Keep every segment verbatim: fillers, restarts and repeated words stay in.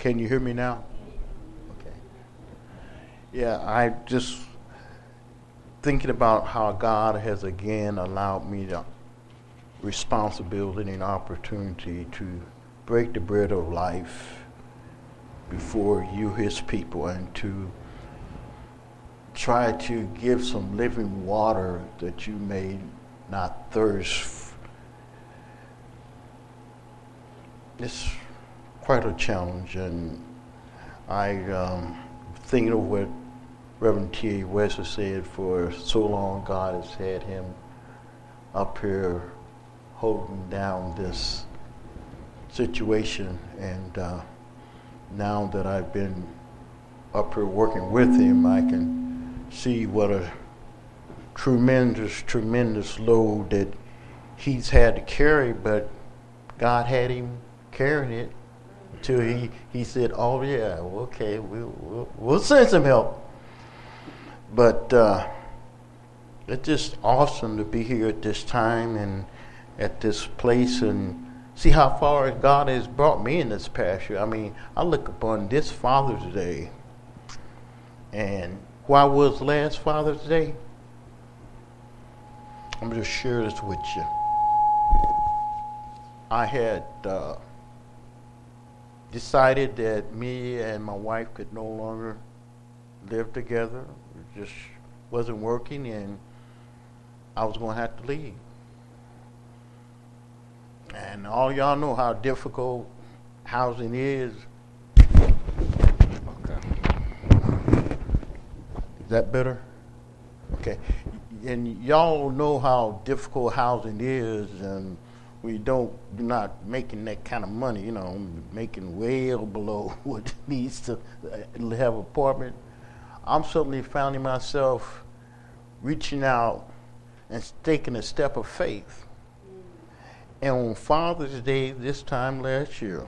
Can you hear me now? Okay. Yeah, I just thinking about how God has again allowed me the responsibility and opportunity to break the bread of life before you, his people, and to try to give some living water that you may not thirst. It's quite a challenge, and I um, thinking of what Reverend T A Wesley said, for so long God has had him up here holding down this situation, and uh, now that I've been up here working with him, I can see what a tremendous, tremendous load that he's had to carry, but God had him carrying it until he, he said, oh yeah, okay, we'll, we'll, we'll send some help. But uh, it's just awesome to be here at this time and at this place and see how far God has brought me in this past year. I mean, I look upon this Father's Day, and where I was last Father's Day, I'm going to share this with you. I had uh, decided that me and my wife could no longer live together. It just wasn't working, and I was going to have to leave. And all y'all know how difficult housing is. Okay. Is that better? Okay. And y'all know how difficult housing is, and we don't, we're not making that kind of money, you know, making way below what it needs to have an apartment. I'm suddenly finding myself reaching out and taking a step of faith. And on Father's Day this time last year,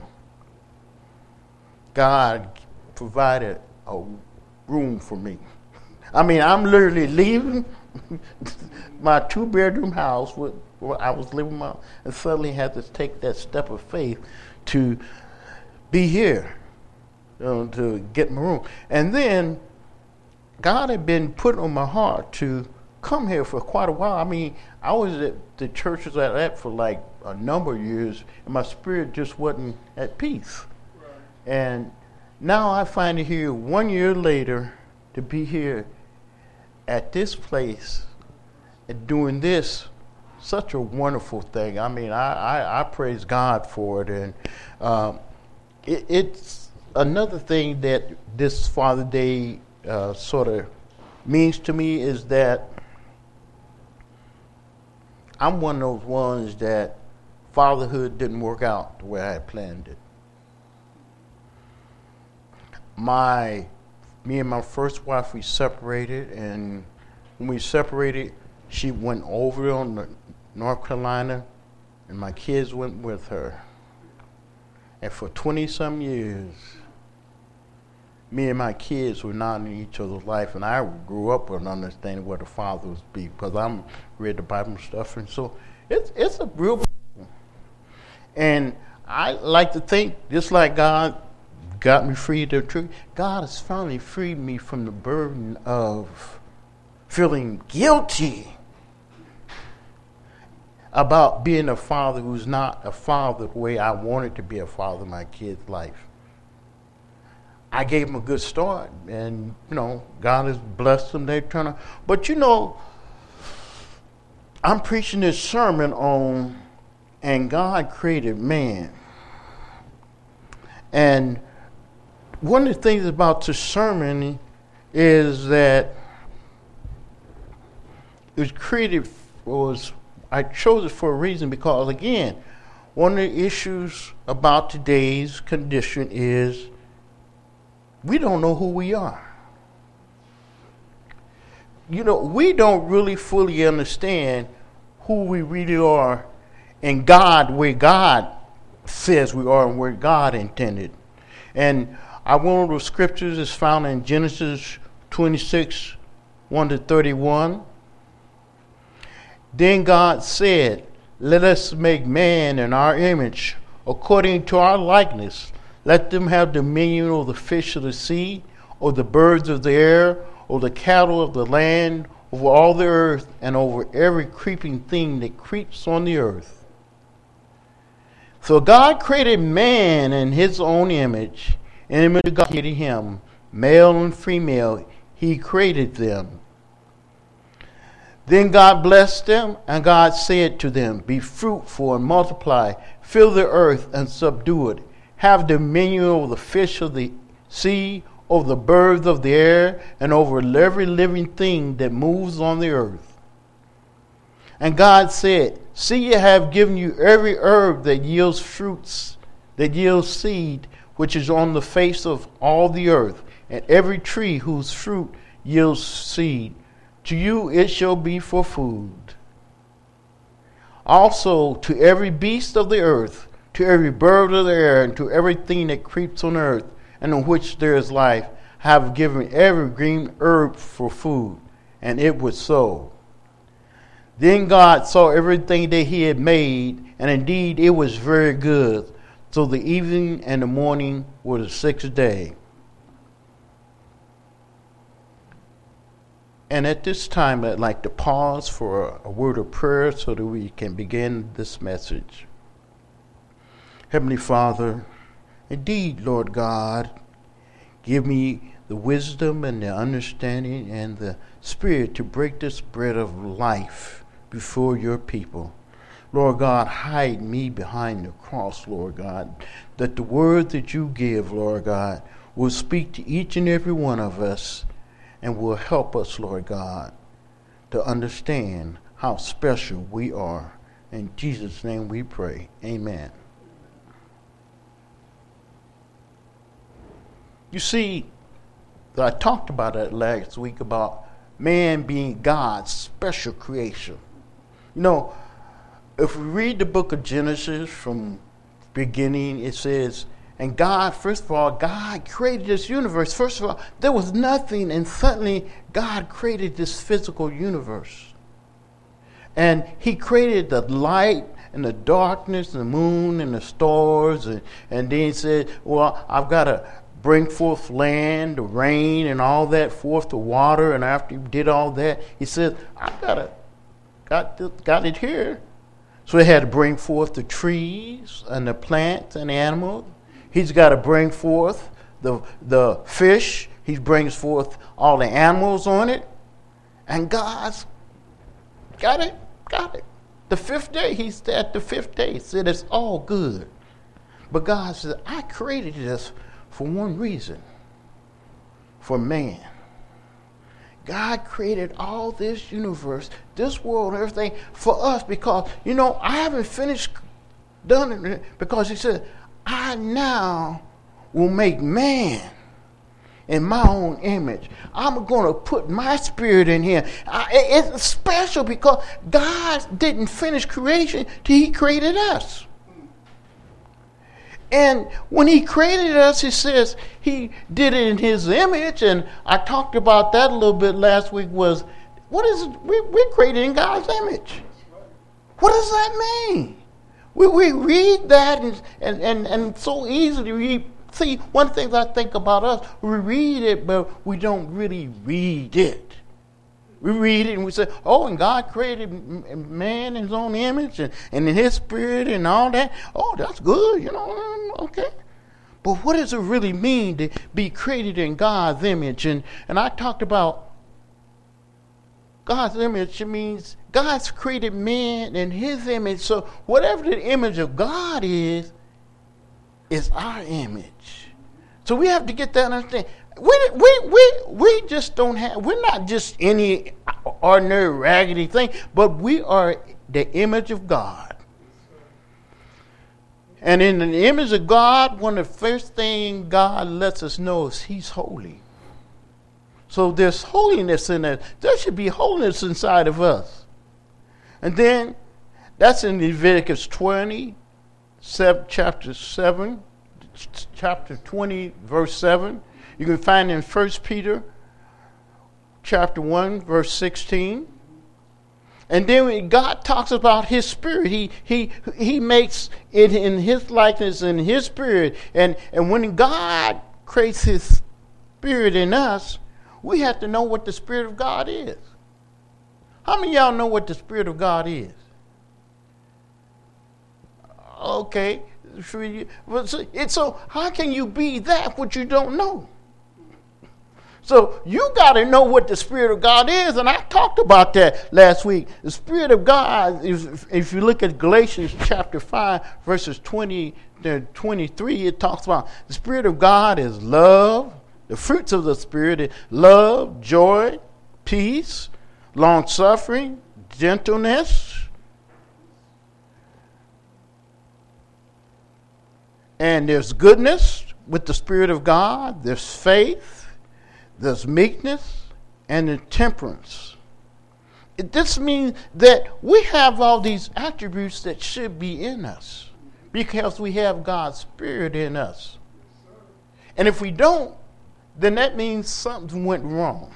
God provided a room for me. I mean, I'm literally leaving my two-bedroom house with, where I was living my, and suddenly had to take that step of faith to be here, you know, to get my room. And then God had been putting on my heart to come here for quite a while. I mean, I was at the churches at that for like a number of years, and my spirit just wasn't at peace. Right. And now I find it here one year later to be here at this place and doing this, such a wonderful thing. I mean, I, I, I praise God for it. And um, it, it's another thing that this Father's Day uh, sort of means to me is that I'm one of those ones that fatherhood didn't work out the way I had planned it. My, me and my first wife, we separated, and when we separated, she went over on the North Carolina, and my kids went with her. And for twenty-some years, me and my kids were not in each other's life, and I grew up with understanding what a father was be, because I'm read the Bible and stuff, and so it's it's a real. And I like to think, just like God got me free to the truth, God has finally freed me from the burden of feeling guilty about being a father who's not a father the way I wanted to be a father in my kid's life. I gave them a good start, and, you know, God has blessed them. They're trying to, but, you know, I'm preaching this sermon on, and God created man. And one of the things about this sermon is that it was created, was I chose it for a reason, because, again, one of the issues about today's condition is we don't know who we are. You know, we don't really fully understand who we really are and God, where God says we are and where God intended. And I one of the scriptures is found in Genesis twenty-six, one to thirty-one. Then God said, let us make man in our image, according to our likeness. Let them have dominion over the fish of the sea, or the birds of the air, or the cattle of the land, over all the earth, and over every creeping thing that creeps on the earth. So God created man in his own image. In the image of God created him, male and female, he created them. Then God blessed them, and God said to them, be fruitful and multiply, fill the earth and subdue it. Have dominion over the fish of the sea, over the birds of the air, and over every living thing that moves on the earth. And God said, see, I have given you every herb that yields fruits, that yields seed, which is on the face of all the earth, and every tree whose fruit yields seed. To you it shall be for food. Also to every beast of the earth, to every bird of the air, and to everything that creeps on earth, and in which there is life, I have given every green herb for food. And it was so. Then God saw everything that he had made, and indeed it was very good. So the evening and the morning were the sixth day. And at this time, I'd like to pause for a word of prayer so that we can begin this message. Heavenly Father, indeed, Lord God, give me the wisdom and the understanding and the spirit to break this bread of life before your people. Lord God, hide me behind the cross, Lord God, that the word that you give, Lord God, will speak to each and every one of us and will help us, Lord God, to understand how special we are. In Jesus' name we pray. Amen. You see, I talked about it last week about man being God's special creation. You know, if we read the book of Genesis from beginning, it says, and God, first of all, God created this universe. First of all, there was nothing, and suddenly God created this physical universe. And he created the light and the darkness, the moon and the stars, and, and then he said, well, I've got to bring forth land, the rain, and all that, forth the water. And after he did all that, he said, I've got to, got, got it here. So he had to bring forth the trees and the plants and the animals. He's got to bring forth the the fish. He brings forth all the animals on it. And God's got it, got it. The fifth day, he's at the fifth day. He said it's all good. But God said, I created this for one reason. For man. God created all this universe, this world, and everything for us because, you know, I haven't finished done it because he said, I now will make man in my own image. I'm going to put my spirit in him. I, it's special because God didn't finish creation till he created us. And when he created us, he says he did it in his image. And I talked about that a little bit last week was, what is it? We, we're created in God's image. What does that mean? We, we read that and, and, and, and so easily read. See, one thing I think about us, we read it, but we don't really read it. We read it and we say, oh, and God created man in his own image and, and in his spirit and all that. Oh, that's good, you know, okay. But what does it really mean to be created in God's image? And, and I talked about God's image. It means God's created man in his image. So whatever the image of God is, is our image. So we have to get that understanding. We, we, we, we just don't have, we're not just any ordinary raggedy thing, but we are the image of God. And in the image of God, one of the first things God lets us know is he's holy. So there's holiness in it. There should be holiness inside of us. And then that's in Leviticus twenty, chapter seven, chapter twenty, verse seven. You can find it in First Peter chapter one, verse sixteen. And then when God talks about his spirit, he he he makes it in his likeness and his spirit. And, and when God creates his spirit in us, we have to know what the Spirit of God is. How many of y'all know what the Spirit of God is? Okay. So how can you be that which you don't know? So you got to know what the Spirit of God is, and I talked about that last week. The Spirit of God, if, if you look at Galatians chapter five, verses twenty to twenty-three, it talks about the Spirit of God is love. The fruits of the Spirit is love, joy, peace, long-suffering, gentleness, and there's goodness with the Spirit of God. There's faith. There's meekness and the temperance. It, this means that we have all these attributes that should be in us because we have God's Spirit in us. And if we don't, then that means something went wrong.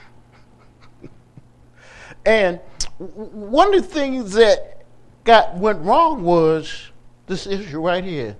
And one of the things that got went wrong was this issue right here.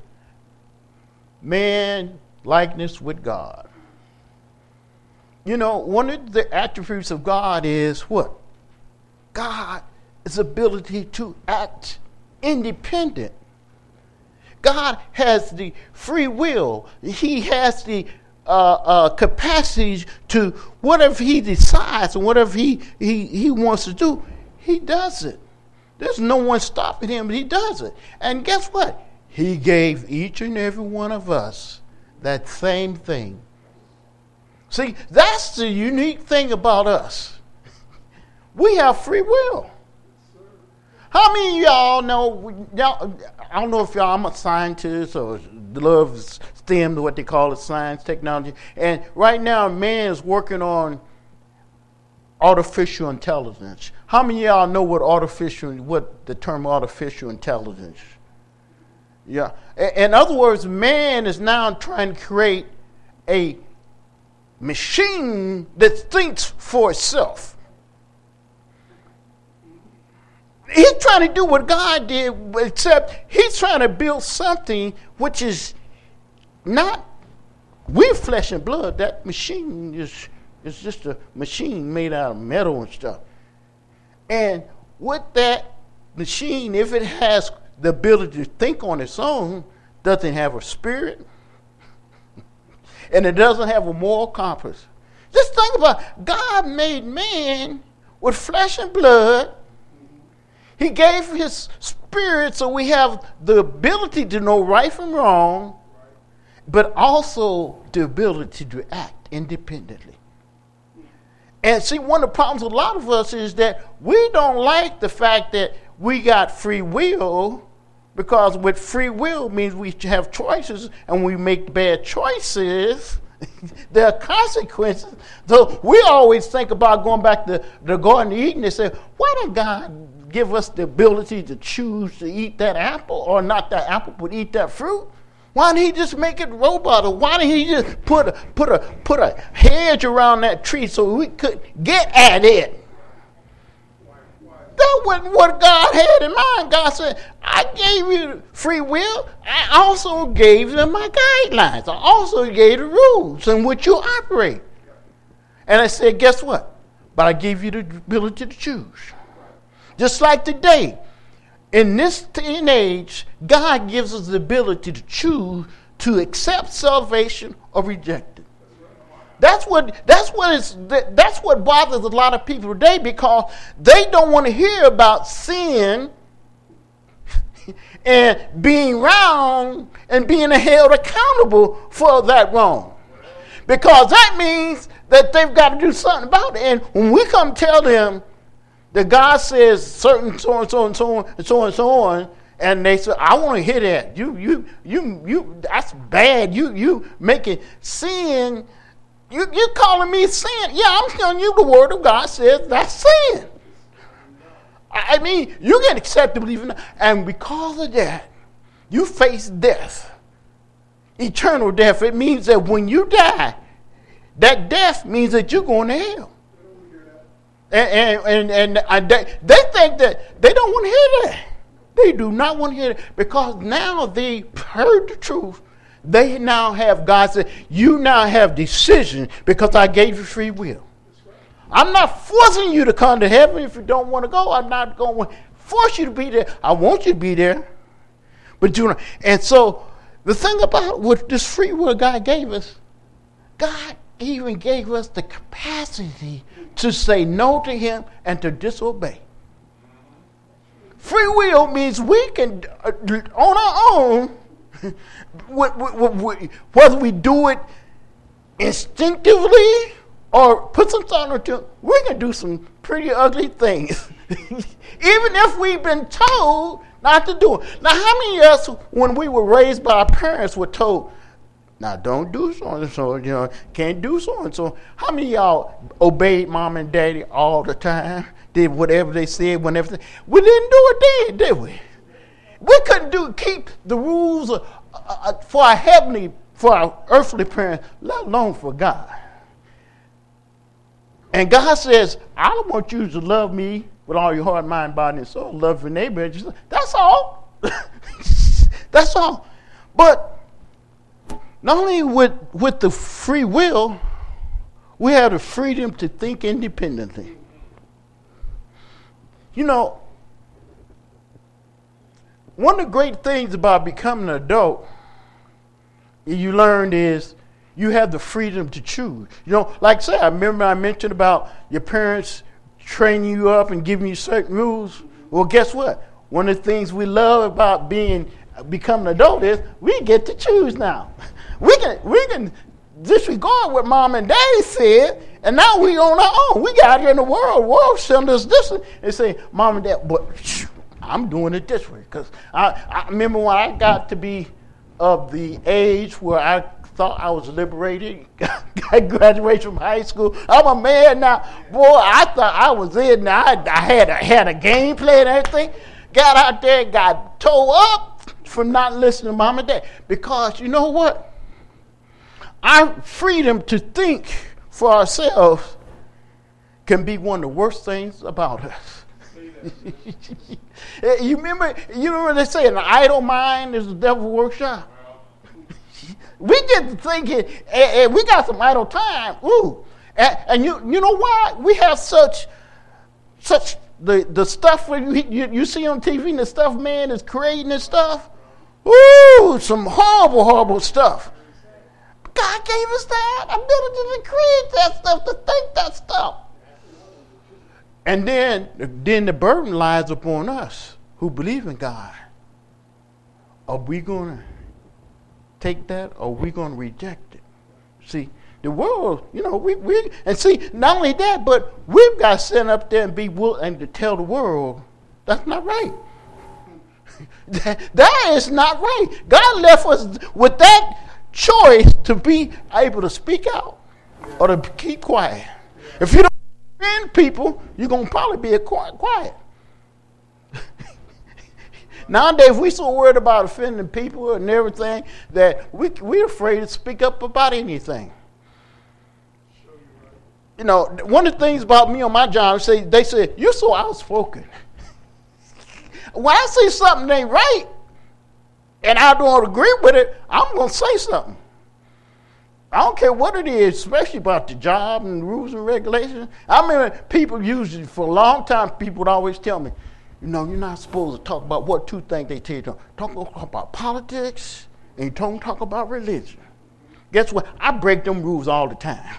Man likeness with God. You know, one of the attributes of God is what? God is ability to act independent. God has the free will. He has the uh, uh, capacity to whatever he decides and whatever he, he, he wants to do, he does it. There's no one stopping him, but he does it. And guess what? He gave each and every one of us that same thing. See, that's the unique thing about us. We have free will. How many of y'all know, y'all, I don't know if y'all, I'm a scientist or love STEM, what they call it, science, technology. And right now, man is working on artificial intelligence. How many of y'all know what artificial, what the term artificial intelligence? Yeah. In other words, man is now trying to create a machine that thinks for itself. He's trying to do what God did, except he's trying to build something which is not, we're flesh and blood. That machine is, is just a machine made out of metal and stuff. And with that machine, if it has the ability to think on its own, doesn't have a spirit, and it doesn't have a moral compass. Just think about it. God made man with flesh and blood. He gave his spirit so we have the ability to know right from wrong, but also the ability to act independently. And see, one of the problems with a lot of us is that we don't like the fact that we got free will, because with free will means we have choices, and we make bad choices, there are consequences. So we always think about going back to the Garden of Eden and say, why did God give us the ability to choose to eat that apple, or not that apple, but eat that fruit? Why didn't he just make it robot? Or why didn't he just put a, put a, put a hedge around that tree so we could get at it? That wasn't what God had in mind. God said, I gave you free will. I also gave them my guidelines. I also gave the rules in which you operate. And I said, guess what? But I gave you the ability to choose. Just like today, in this day and age, God gives us the ability to choose to accept salvation or reject it. That's what that's what is that's what bothers a lot of people today, because they don't want to hear about sin and being wrong and being held accountable for that wrong. Because that means that they've got to do something about it. And when we come tell them that God says certain so and so and so and so and so on, and they say, I want to hear that. You you you you that's bad. You you making sin. You, you're calling me sin. Yeah, I'm telling you the word of God says that's sin. I mean, you can accept to believe in that. And because of that, you face death. Eternal death. It means that when you die, that death means that you're going to hell. And, and, and, and they, they think that they don't want to hear that. They do not want to hear it because now they heard the truth. They now have, God said, you now have decision because I gave you free will. I'm not forcing you to come to heaven if you don't want to go. I'm not going to force you to be there. I want you to be there. But you know, and so the thing about what this free will God gave us, God even gave us the capacity to say no to him and to disobey. Free will means we can, uh, on our own, whether we do it instinctively or put some thought into it, we can do some pretty ugly things. Even if we've been told not to do it. Now, how many of us, when we were raised by our parents, were told, now don't do so and so, you know, can't do so and so. How many of y'all obeyed mom and daddy all the time? Did whatever they said, whenever they, we didn't do it then, did we? We couldn't do keep the rules uh, uh, for our heavenly, for our earthly parents, let alone for God. And God says, I don't want you to love me with all your heart, mind, body, and soul. Love your neighbor. That's all. That's all. But not only with, with the free will, we have the freedom to think independently. You know, one of the great things about becoming an adult, you learned is you have the freedom to choose. You know, like say, I remember I mentioned about your parents training you up and giving you certain rules. Well, guess what? One of the things we love about being becoming an adult is we get to choose now. We can we can disregard what mom and daddy said, and now we on our own. We got out here in the world. The world send us this and say, mom and dad, but I'm doing it this way. Because I, I remember when I got to be of the age where I thought I was liberated, I graduated from high school. I'm a man now. Boy, I thought I was in now. I, I had, a, had a game plan and everything. Got out there, got towed up from not listening to mom and dad. Because you know what? Our freedom to think for ourselves can be one of the worst things about us. you remember you remember they say an idle mind is the devil's workshop? We get to thinking, and, and we got some idle time. Ooh. And, and you you know why? We have such such the, the stuff where you, you, you see on T V and the stuff man is creating and stuff. Ooh, some horrible, horrible stuff. God gave us that ability to create that stuff, to think that stuff. And then, then the burden lies upon us who believe in God. Are we going to take that or are we going to reject it? See, the world, you know, we, we and see, not only that, but we've got to stand up there and be willing to tell the world that's not right. that, that is not right. God left us with that choice to be able to speak out or to keep quiet. If you don't offend people, you're going to probably be quiet. Nowadays, we're so worried about offending people and everything that we, we're afraid to speak up about anything. You know, one of the things about me on my job, say, they say, you're so outspoken. When I see something that ain't right, and I don't agree with it, I'm going to say something. I don't care what it is, especially about the job and rules and regulations. I remember people usually, for a long time, people would always tell me, you know, you're not supposed to talk about what two things they tell you to talk. Talk about politics and you don't talk about religion. Guess what? I break them rules all the time.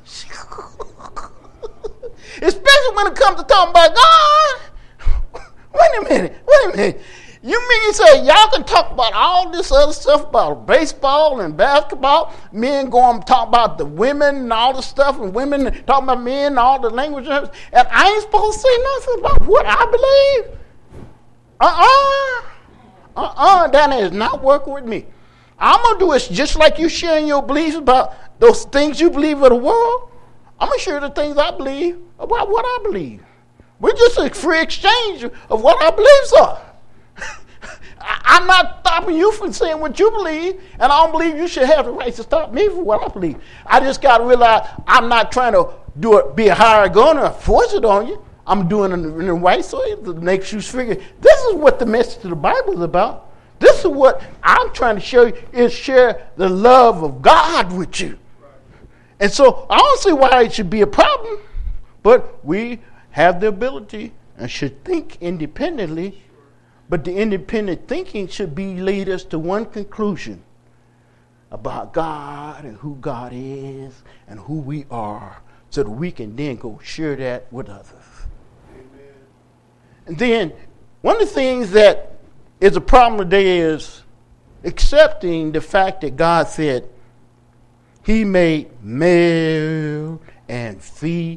Especially when it comes to talking about God. Wait a minute, wait a minute. You mean you say y'all can talk about all this other stuff about baseball and basketball, men going to talk about the women and all the stuff, and women talking about men and all the language, and I ain't supposed to say nothing about what I believe? Uh-uh. Uh-uh. That is not working with me. I'm going to do it just like you sharing your beliefs about those things you believe of the world. I'm going to share the things I believe about what I believe. We're just a free exchange of what our beliefs are. I'm not stopping you from saying what you believe, and I don't believe you should have the right to stop me from what I believe. I just got to realize I'm not trying to do it, be a hired gun or force it on you. I'm doing it in the right way to make you figure. This is what the message of the Bible is about. This is what I'm trying to show you, is share the love of God with you. And so I don't see why it should be a problem, but we have the ability and should think independently, but the independent thinking should be lead us to one conclusion about God and who God is and who we are, so that we can then go share that with others. Amen. And then one of the things that is a problem today is accepting the fact that God said he made male and female.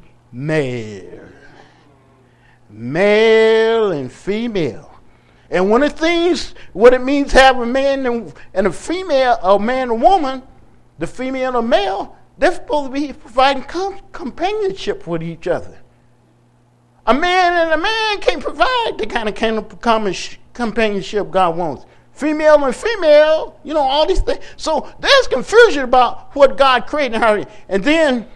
Male and female. And one of the things, what it means to have a man and, and a female, a man and woman, the female and male, they're supposed to be providing com- companionship with each other. A man and a man can't provide the kind of, kind of common sh- companionship God wants. Female and female, you know, all these things. So there's confusion about what God created and how. And then,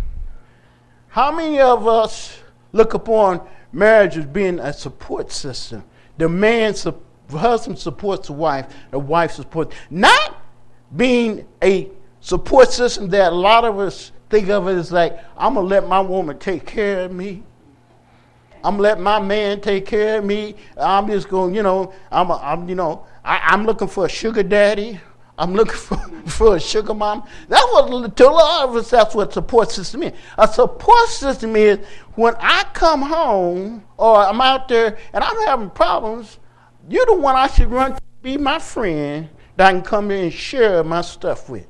how many of us look upon marriage as being a support system? The man, the husband supports the wife, the wife supports, not being a support system that a lot of us think of it as like, I'm going to let my woman take care of me. I'm going to let my man take care of me. I'm just going, you know, I'm, a, I'm you know, I, I'm looking for a sugar daddy. I'm looking for, for a sugar mom. That's what, to a lot of us, that's what support system is. A support system is when I come home or I'm out there and I'm having problems, you're the one I should run to be my friend that I can come in and share my stuff with.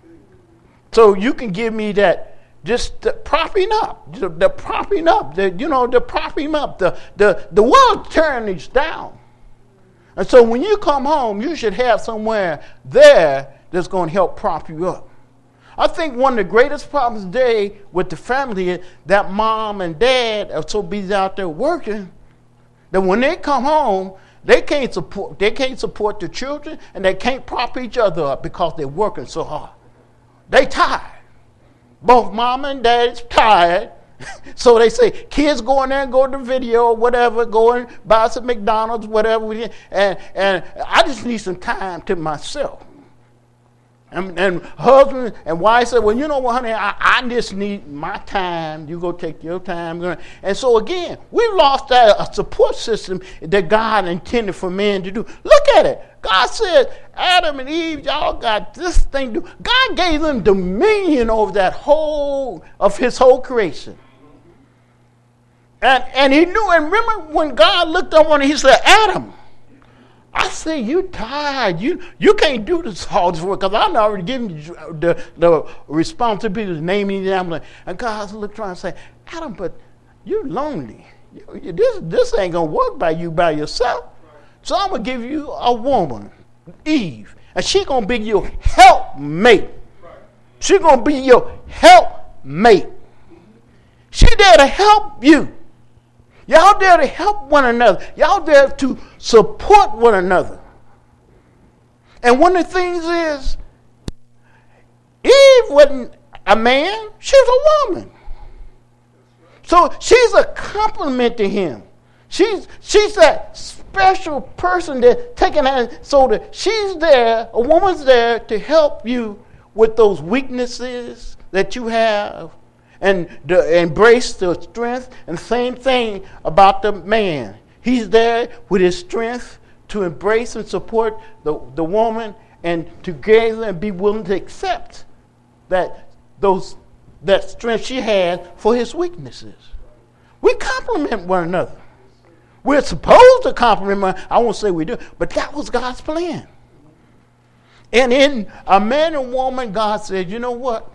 So you can give me that, just the propping up, the, the propping up, the, you know, the propping up. The, the, the world turning down. And so when you come home, you should have somewhere there that's going to help prop you up. I think one of the greatest problems today with the family is that mom and dad are so busy out there working that when they come home, they can't support, they can't support the children and they can't prop each other up because they're working so hard. They tired. Both mom and dad's tired. So they say, kids go in there and go to the video or whatever, go and buy some McDonald's, whatever. And, and I just need some time to myself. And, and husband and wife said, well, you know what, honey, I, I just need my time. You go take your time. And so, again, we've lost that a support system that God intended for men to do. Look at it. God said, Adam and Eve, y'all got this thing to do. God gave them dominion over that whole, of his whole creation. And, and he knew, and remember when God looked up on him, he said, Adam, I say you tired. You you can't do this all this work because I'm already giving you the, the responsibility of naming the animal. And God looked around and say, Adam, but you're lonely. You, you, this, this ain't going to work by you by yourself. So I'm going to give you a woman, Eve, and she's going to be your helpmate. She's going to be your helpmate. She's there to help you. Y'all there to help one another. Y'all there to support one another. And one of the things is, Eve wasn't a man, she was a woman. So she's a compliment to him. She's she's that special person that taking her, so that she's there, a woman's there to help you with those weaknesses that you have. And the, embrace the strength, and same thing about the man. He's there with his strength to embrace and support the, the woman and together and be willing to accept that those that strength she has for his weaknesses. We complement one another. We're supposed to compliment one another. I won't say we do, but that was God's plan. And in a man and woman, God said, you know what?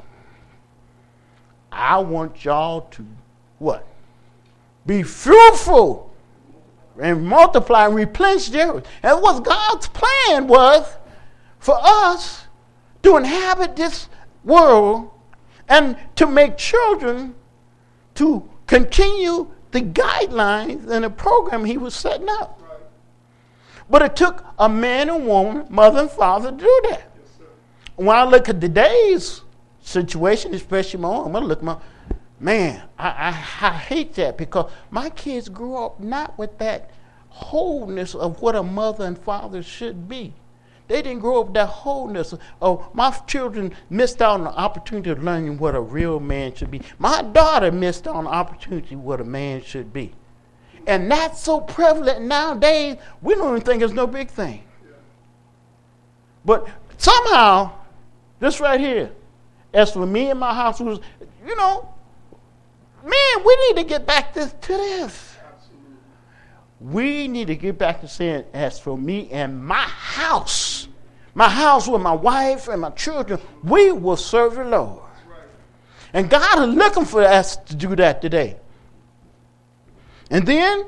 I want y'all to, what? Be fruitful and multiply and replenish the earth. And what God's plan was for us to inhabit this world and to make children to continue the guidelines and the program he was setting up. Right. But it took a man and woman, mother and father, to do that. Yes, when I look at today's situation, especially my own, I'm gonna look at my, Man, I, I, I hate that because my kids grew up not with that wholeness of what a mother and father should be. They didn't grow up with that wholeness. Oh, my children missed out on the opportunity of learning what a real man should be. My daughter missed out on the opportunity of what a man should be. And that's so prevalent nowadays, we don't even think it's no big thing. But somehow, this right here, as for me and my house, was, you know, man, we need to get back to, to this. Absolutely. We need to get back to saying, as for me and my house, my house with my wife and my children, we will serve the Lord. Right. And God is looking for us to do that today. And then,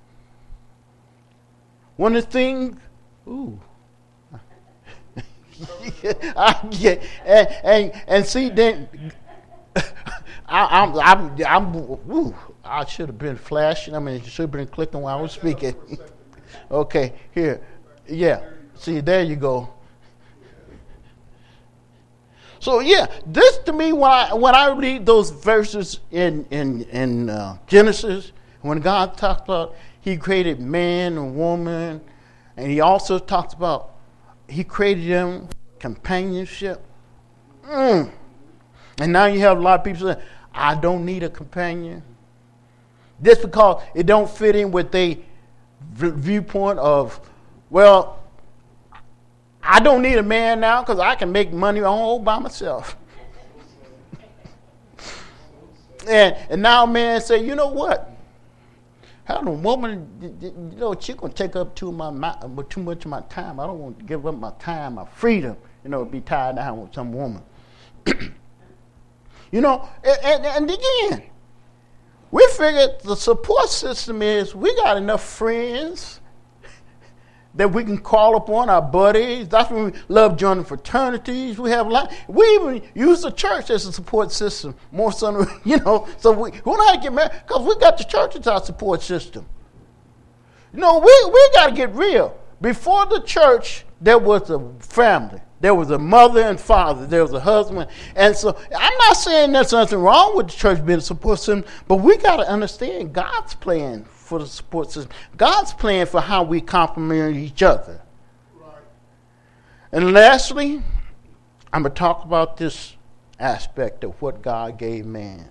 one of the things, ooh, I get, and, and, and see, then, I, I'm, I'm, I'm, ooh, I should have been flashing. I mean, it should have been clicking while I was speaking. Okay, here. Yeah. See, there you go. So, yeah, this to me, when I, when I read those verses in, in, in uh, Genesis, when God talks about he created man and woman, and he also talks about he created them companionship. Mm. And now you have a lot of people saying, I don't need a companion. Just because it don't fit in with their viewpoint of, well, I don't need a man now because I can make money all by myself. and and now man say, you know what? How the woman, you know, she gonna take up too my, my too much of my time. I don't want to give up my time, my freedom. You know, be tied down with some woman. You know, and, and, and again, we figured the support system is we got enough friends that we can call upon, our buddies. That's when we love joining fraternities. We have a lot. We even use the church as a support system more so, you know. So we, we don't have to get married because we got the church as our support system. You know, we, we got to get real. Before the church, there was a family. There was a mother and father. There was a husband. And so I'm not saying there's nothing wrong with the church being a support system, but we got to understand God's plan for the support system. God's plan for how we complement each other. Right. And lastly, I'm going to talk about this aspect of what God gave man.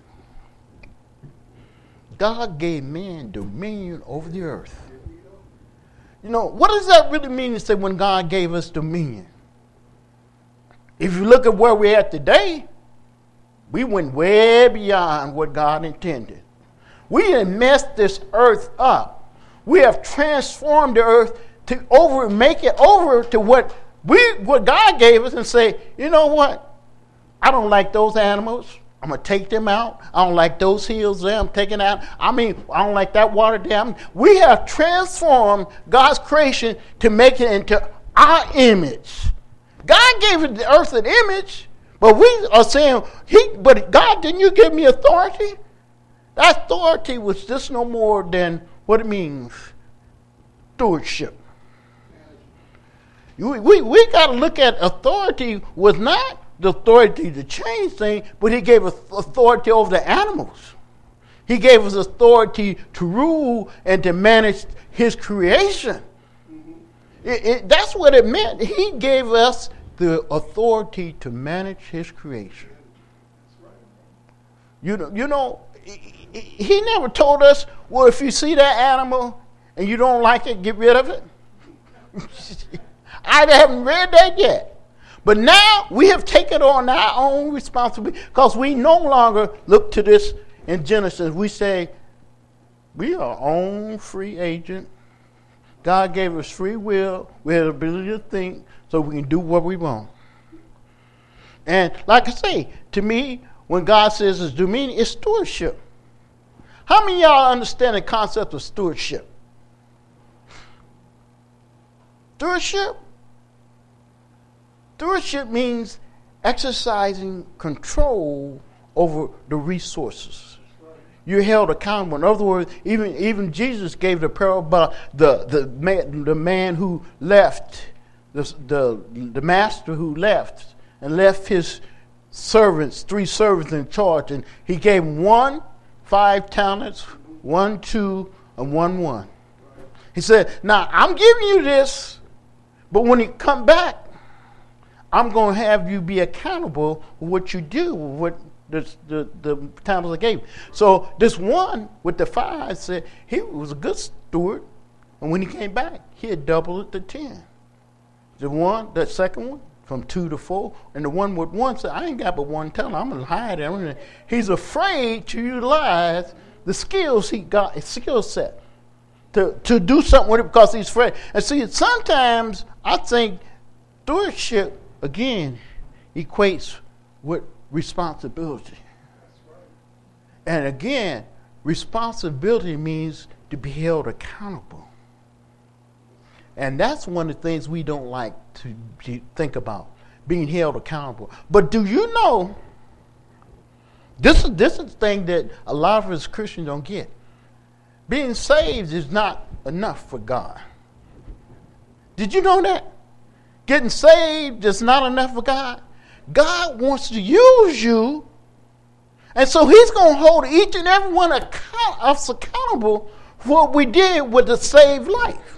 God gave man dominion over the earth. You know, what does that really mean to say when God gave us dominion? If you look at where we're at today, we went way beyond what God intended. We have messed this earth up. We have transformed the earth to over make it over to what we what God gave us and say, you know what? I don't like those animals. I'm going to take them out. I don't like those hills there. I'm taking out. I mean, I don't like that water there. We have transformed God's creation to make it into our image. God gave it the earth an image, but we are saying, "He." But God, didn't you give me authority? That authority was just no more than what it means, stewardship. We, we, we got to look at authority was not the authority to change things, but he gave us authority over the animals. He gave us authority to rule and to manage his creation. It, it, that's what it meant. He gave us the authority to manage his creation. You know, you know, he, he never told us, well, if you see that animal and you don't like it, get rid of it. I haven't read that yet. But now we have taken on our own responsibility because we no longer look to this in Genesis. We say, we are our own free agent. God gave us free will. We have the ability to think so we can do what we want. And like I say, to me, when God says it's dominion, it's stewardship. How many of y'all understand the concept of stewardship? Stewardship? Stewardship means exercising control over the resources. You're held accountable. In other words, even, even Jesus gave the parable about the, the, man, the man who left, the, the, the master who left and left his servants, three servants in charge, and he gave one five talents, one two, and one one. He said, now I'm giving you this, but when you come back, I'm going to have you be accountable for what you do, what the, the, the talents I gave. So this one with the five said he was a good steward, and when he came back, he had doubled it to ten. The one, the second one, from two to four, and the one with one said, I ain't got but one talent. I'm going to hide it. He's afraid to utilize the skills he got, his skill set, to, to do something with it because he's afraid. And see, sometimes I think stewardship, again, equates with responsibility. And again, responsibility means to be held accountable. And that's one of the things we don't like to, to think about, being held accountable. But do you know, this is, this is the thing that a lot of us Christians don't get. Being saved is not enough for God. Did you know that? Getting saved is not enough for God. God wants to use you, and so he's going to hold each and every one of us accountable for what we did with the saved life.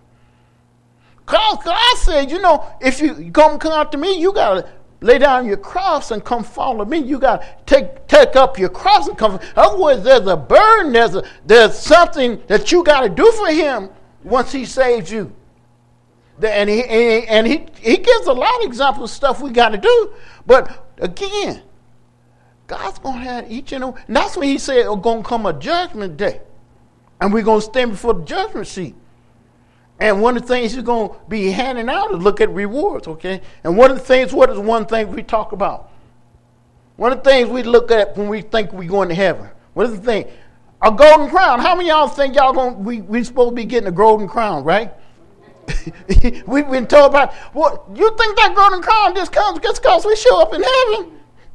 God, God said, you know, if you come come out to me, you got to lay down your cross and come follow me. You got to take take up your cross and come. Otherwise, there's a burden. There's a, there's something that you got to do for him once he saves you. And he and he he gives a lot of examples of stuff we got to do. But again, God's going to have each and every. And that's when he said, "It's going to come a judgment day, and we're going to stand before the judgment seat." And one of the things he's going to be handing out is look at rewards, okay? And one of the things, what is one thing we talk about? One of the things we look at when we think we're going to heaven. What is the thing? A golden crown. How many of y'all think y'all going we we supposed to be getting a golden crown, right? We've been told about, what, you think that golden crown just comes just because we show up in heaven?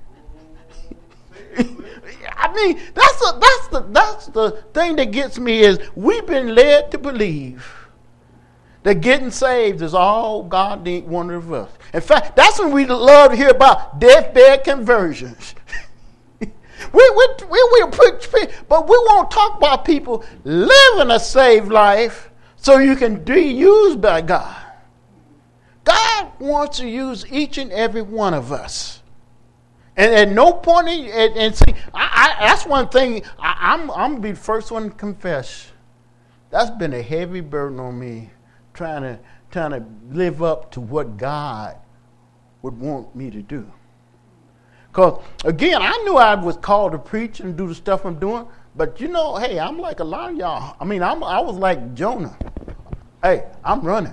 I mean, that's the, that's the that's the thing that gets me is we've been led to believe that getting saved is all God wanted of us. In fact, that's when we love to hear about deathbed conversions. we, we, we, we preach, but we won't talk about people living a saved life so you can be used by God. God wants to use each and every one of us. And at no point, in, and, and see, I, I, that's one thing, I, I'm, I'm going to be the first one to confess. That's been a heavy burden on me. Trying to trying to live up to what God would want me to do. Because, again, I knew I was called to preach and do the stuff I'm doing. But, you know, hey, I'm like a lot of y'all. I mean, I'm, I was like Jonah. Hey, I'm running.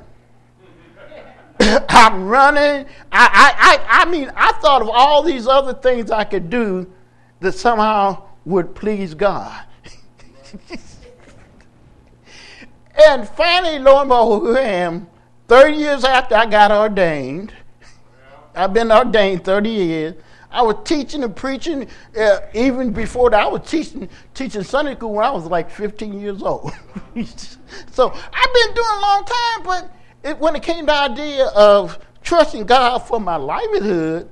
I'm running. I, I, I, I mean, I thought of all these other things I could do that somehow would please God. And finally, lo and behold, here I am, thirty years after I got ordained. I've been ordained thirty years. I was teaching and preaching. Uh, even before that, I was teaching teaching Sunday school when I was like fifteen years old. So I've been doing a long time, but it, when it came to the idea of trusting God for my livelihood,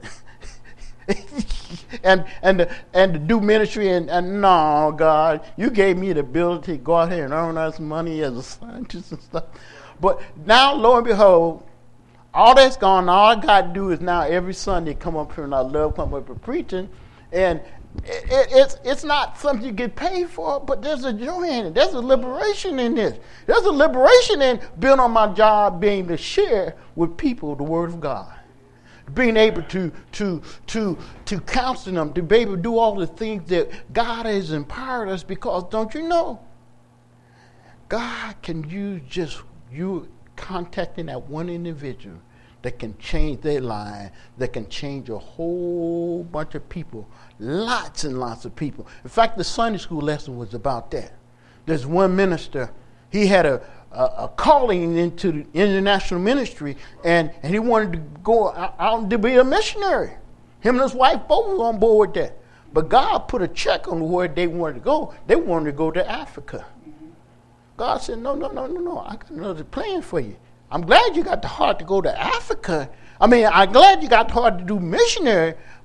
and and to, and to do ministry, and, and no, God, you gave me the ability to go out here and earn us money as a scientist and stuff. But now, lo and behold, all that's gone. All I got to do is now every Sunday come up here, and I love coming up and preaching. And it, it, it's it's not something you get paid for, but there's a joy in it. There's a liberation in this. There's a liberation in being on my job, being able to share with people the Word of God. Being able to to to to counsel them, to be able to do all the things that God has empowered us, because don't you know, God can use just you contacting that one individual that can change their life, that can change a whole bunch of people, lots and lots of people. In fact, the Sunday school lesson was about that. There's one minister, he had a A, a calling into the international ministry, and, and he wanted to go out, out to be a missionary. Him and his wife both were on board with that. But God put a check on where they wanted to go. They wanted to go to Africa. Mm-hmm. God said, no, no, no, no, no. I got another plan for you. I'm glad you got the heart to go to Africa. I mean, I'm glad you got the heart to do missionary,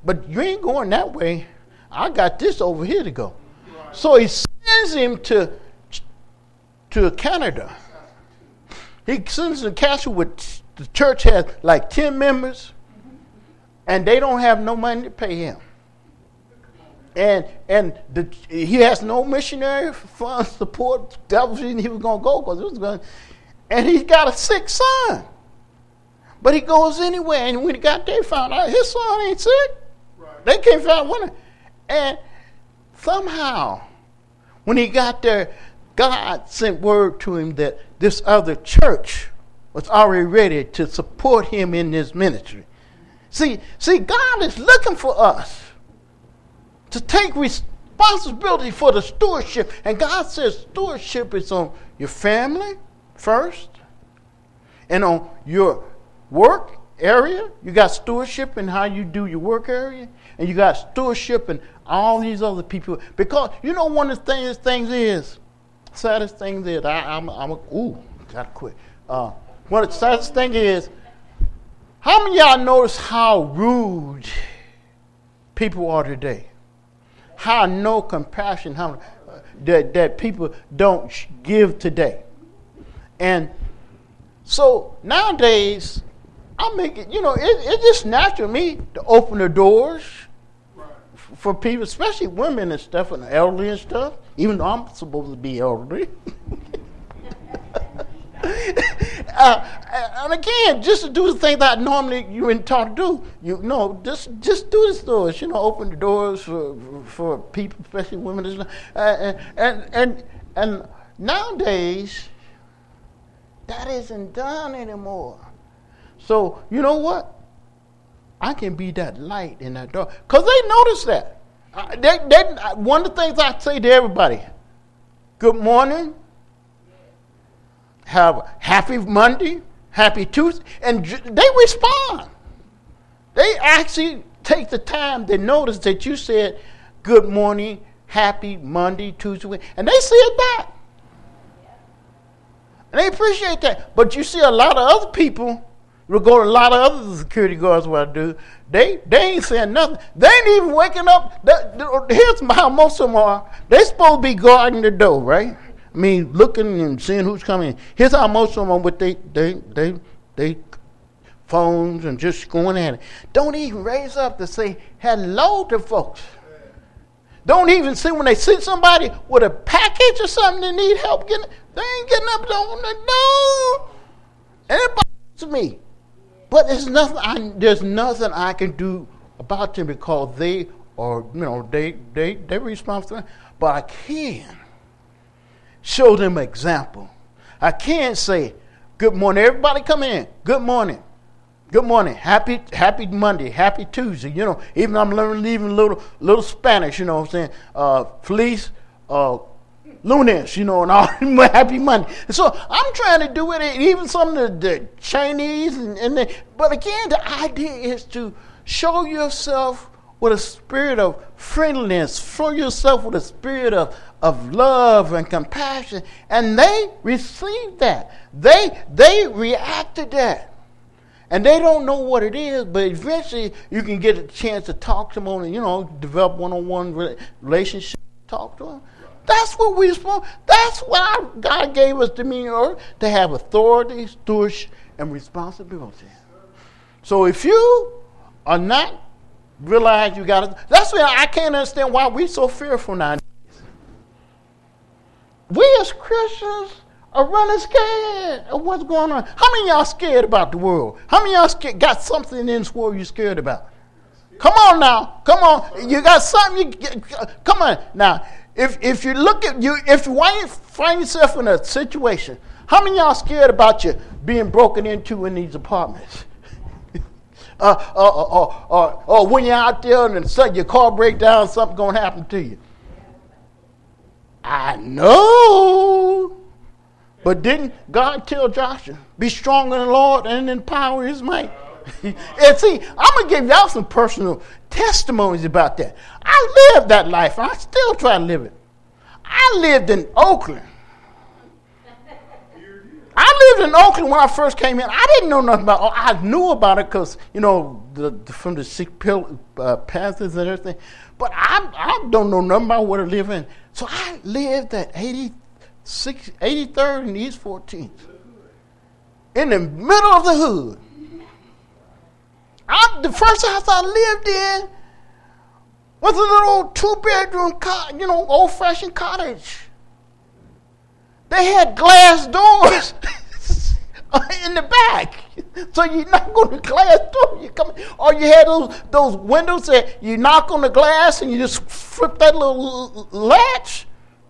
but you ain't going that way. I got this over here to go. So he sends him to, to Canada. He sends him to Castle with the church has like ten members, and they don't have no money to pay him. And and the, he has no missionary fund support. That was the reason he was going to go, because it was going. And he's got a sick son, but he goes anyway. And when he got there, he found out his son ain't sick. Right. They can't find one. And somehow, when he got there, God sent word to him that this other church was already ready to support him in this ministry. See, see, God is looking for us to take responsibility for the stewardship. And God says stewardship is on your family first, and on your work area. You got stewardship in how you do your work area, and you got stewardship in all these other people. Because you know one of the things, things is, saddest thing is, I, I'm, I'm, ooh, gotta quit. Uh, one of the saddest thing is, how many of y'all notice how rude people are today? How no compassion, how uh, that that people don't sh- give today. And so nowadays, I make it, you know, it, it's just natural to me to open the doors right. f- for people, especially women and stuff, and the elderly and stuff, even though I'm supposed to be elderly. uh, and again, just to do the thing that normally you ain't taught to do, you know, just just do the doors, you know, open the doors for for people, especially women, and and and and, and nowadays that isn't done anymore. So you know what? I can be that light in that door, because they notice that. Uh, they, they, one of the things I say to everybody: good morning. Have happy Monday, happy Tuesday, and they respond. They actually take the time to notice that you said good morning, happy Monday, Tuesday, and they say it back. And they appreciate that. But you see a lot of other people, we'll go to a lot of other security guards what I do, they, they ain't saying nothing. They ain't even waking up. Here's how most of them are. They supposed to be guarding the door, right? I mean, looking and seeing who's coming in. Here's how most of them are with they, they, they, they phones and just going at it. Don't even raise up to say hello to folks. Don't even see when they see somebody with a package or something they need help getting, they ain't getting up on the door. And it bothers me. But there's nothing I, there's nothing I can do about them, because they are, you know, they, they, they're responsible. But I can show them example. I can't say, good morning, everybody come in. Good morning. Good morning. Happy happy Monday. Happy Tuesday. You know, even I'm learning even a little little Spanish, you know what I'm saying? Uh, Feliz uh, Lunes, you know, and all happy Monday. And so I'm trying to do it, even some of the, the Chinese, and, and the, but again, the idea is to show yourself with a spirit of friendliness, show yourself with a spirit of, of love and compassion, and they receive that. They they react to that. And they don't know what it is, but eventually you can get a chance to talk to them on, you know, develop one-on-one relationship, talk to them. That's what we're supposed, that's what our, God gave us to mean, or to have authority, stewardship, and responsibility. So if you are not realize you got to, that's why I can't understand why we're so fearful nowadays. We as Christians are running scared of what's going on. How many of y'all scared about the world? How many of y'all scared, got something in this world you're scared about? Come on now. Come on. You got something. You get, come on. Now, if if you look at you, if you find yourself in a situation, how many of y'all scared about you being broken into in these apartments? Uh, or, or, or, or when you're out there and sudden your car breaks down, something's going to happen to you. I know. But didn't God tell Joshua, be strong in the Lord and in power his might? And see, I'm going to give y'all some personal testimonies about that. I lived that life, and I still try to live it. I lived in Oakland. I lived in Oakland when I first came in. I didn't know nothing about it. I knew about it because, you know, the, the, from the Sikh pill, uh, Panthers and everything. But I I don't know nothing about where to live in. So I lived at eighty-six, eighty-third and East fourteenth. In the middle of the hood. I, the first house I lived in was a little two-bedroom, co- you know, old-fashioned cottage. They had glass doors in the back, so you knock on the glass door, you come, or you had those those windows that you knock on the glass and you just flip that little latch.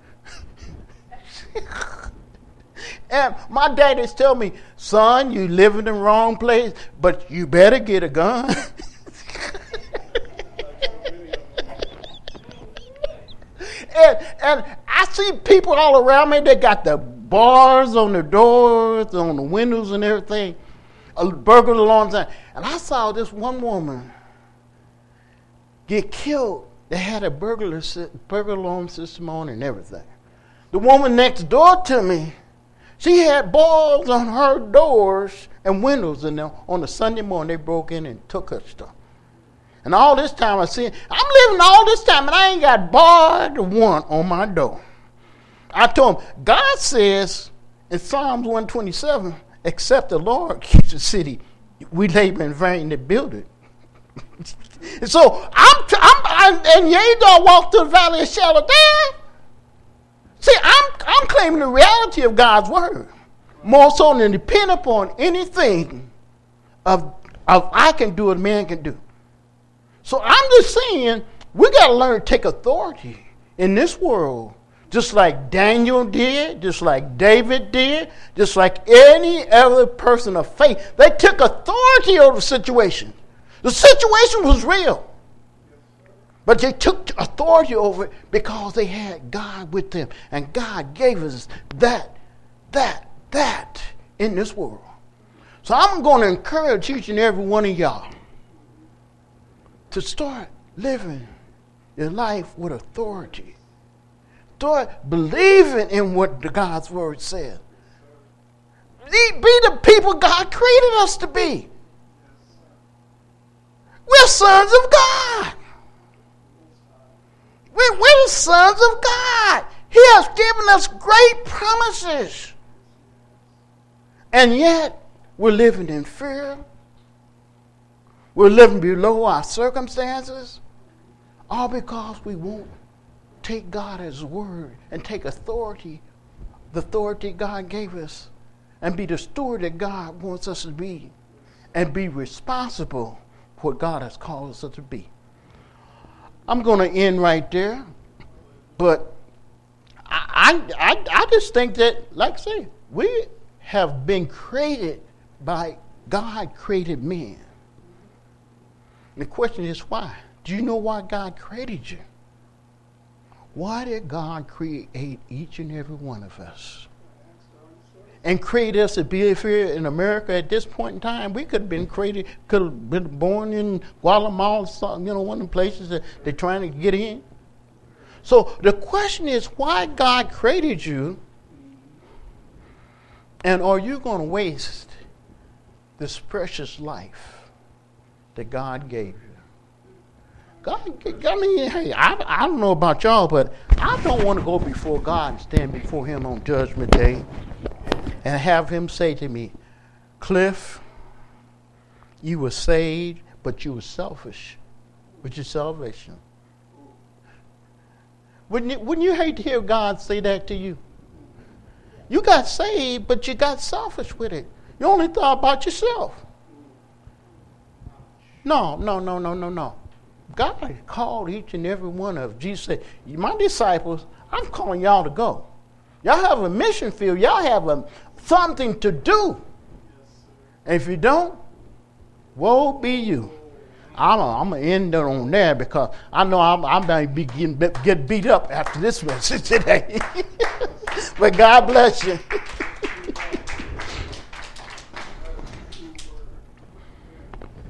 And my daddy's tell me, son, you live in the wrong place, but you better get a gun. and, and I see people all around me, they got the bars on the doors, on the windows and everything, a burglar alarms. And I saw this one woman get killed. They had a burglar, burglar alarm system on and everything. The woman next door to me, she had balls on her doors and windows, and on a Sunday morning they broke in and took her stuff. And all this time I see, I'm living all this time and I ain't got bar to one on my door. I told him, God says in Psalms one twenty-seven, except the Lord keeps the city, we labor in vain to build it. And so I'm, I'm, I'm and yea, though I walk through the valley of shadow of death. See, I'm I'm claiming the reality of God's word more so than depend upon anything of, of I can do what man can do. So I'm just saying we got to learn to take authority in this world, just like Daniel did, just like David did, just like any other person of faith. They took authority over the situation. The situation was real. But they took authority over it because they had God with them. And God gave us that, that, that in this world. So I'm going to encourage each and every one of y'all to start living your life with authority. Start believing in what the God's word says. Be the people God created us to be. We're sons of God. We're, we're the sons of God. He has given us great promises. And yet, we're living in fear. We're living below our circumstances. All because we won't take God as word and take authority, the authority God gave us, and be the steward that God wants us to be, and be responsible for what God has called us to be. I'm going to end right there, but I, I, I just think that, like I say, we have been created by God created men. And the question is why? Do you know why God created you? Why did God create each and every one of us? And create us to be here in America at this point in time? We could have been created, could have been born in Guatemala, you know, one of the places that they're trying to get in. So the question is why God created you, and are you going to waste this precious life that God gave you? God, I mean, hey, I, I don't know about y'all, but I don't want to go before God and stand before him on Judgment Day and have him say to me, Cliff, you were saved, but you were selfish with your salvation. Wouldn't you, wouldn't you hate to hear God say that to you? You got saved, but you got selfish with it. You only thought about yourself. No, no, no, no, no, no. God called each and every one of us. Jesus said, my disciples, I'm calling y'all to go. Y'all have a mission field. Y'all have a, something to do. And if you don't, woe be you. I'm, I'm going to end it on there because I know I'm, I'm going to be getting get beat up after this message today. But God bless you.